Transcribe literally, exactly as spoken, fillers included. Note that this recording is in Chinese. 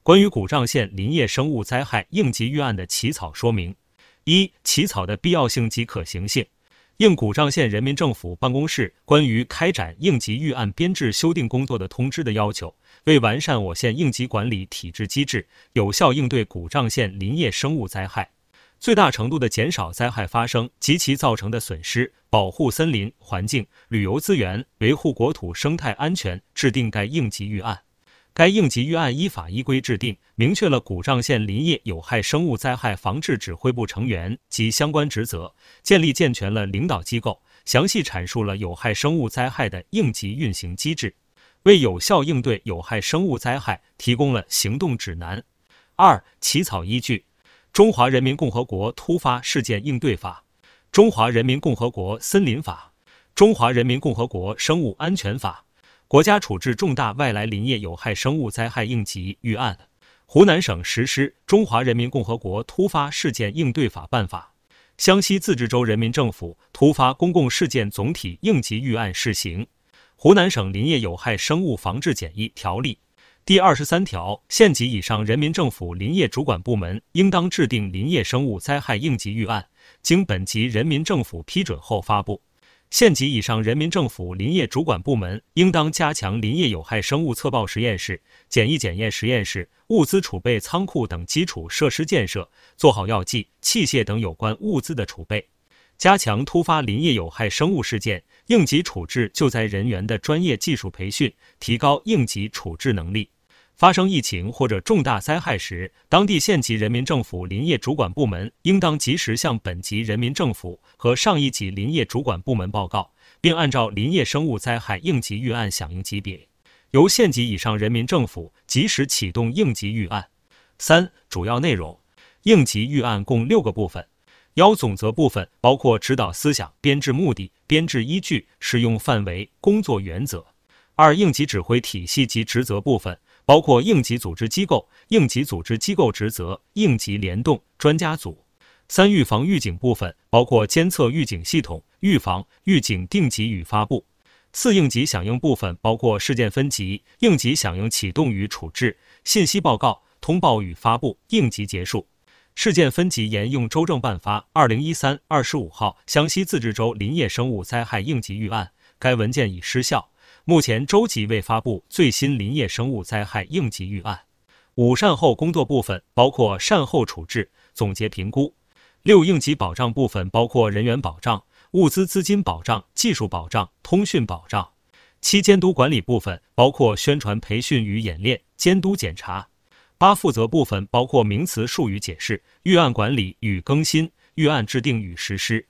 关于古丈县林业生物灾害应急预案的起草说明。一、起草的必要性及可行性。应古丈县人民政府办公室关于开展应急预案编制修订工作的通知的要求，为完善我县应急管理体制机制，有效应对古丈县林业生物灾害，最大程度地减少灾害发生及其造成的损失，保护森林环境、旅游资源，维护国土生态安全，制定该应急预案。该应急预案依法依规制定，明确了古丈县林业有害生物灾害防治指挥部成员及相关职责，建立健全了领导机构，详细阐述了有害生物灾害的应急运行机制，为有效应对有害生物灾害提供了行动指南。二、起草依据。中华人民共和国突发事件应对法、中华人民共和国森林法、中华人民共和国生物安全法、国家处置重大外来林业有害生物灾害应急预案，湖南省实施中华人民共和国突发事件应对法办法，湘西自治州人民政府突发公共事件总体应急预案试行，湖南省林业有害生物防治简易条例。第二十三条，县级以上人民政府林业主管部门应当制定林业生物灾害应急预案，经本级人民政府批准后发布。县级以上人民政府林业主管部门应当加强林业有害生物测报实验室、检疫检验实验室、物资储备仓库等基础设施建设，做好药剂、器械等有关物资的储备，加强突发林业有害生物事件应急处置救灾人员的专业技术培训，提高应急处置能力。发生疫情或者重大灾害时，当地县级人民政府林业主管部门应当及时向本级人民政府和上一级林业主管部门报告，并按照林业生物灾害应急预案响应级别，由县级以上人民政府及时启动应急预案。三、主要内容。应急预案共六个部分。幺、总则部分包括指导思想、编制目的、编制依据、适用范围、工作原则。二、应急指挥体系及职责部分包括应急组织机构、应急组织机构职责、应急联动、专家组。三、预防预警部分包括监测预警系统、预防、预警定级与发布。四、应急响应部分包括事件分级、应急响应启动与处置、信息报告、通报与发布、应急结束。事件分级沿用州政办发二零一三年二十五号湘西自治州林业生物灾害应急预案，该文件已失效。目前州级未发布最新林业生物灾害应急预案。五、善后工作部分包括善后处置、总结评估。六、应急保障部分包括人员保障、物资资金保障、技术保障、通讯保障。七、监督管理部分包括宣传培训与演练、监督检查。八、负责部分包括名词术语解释、预案管理与更新、预案制定与实施。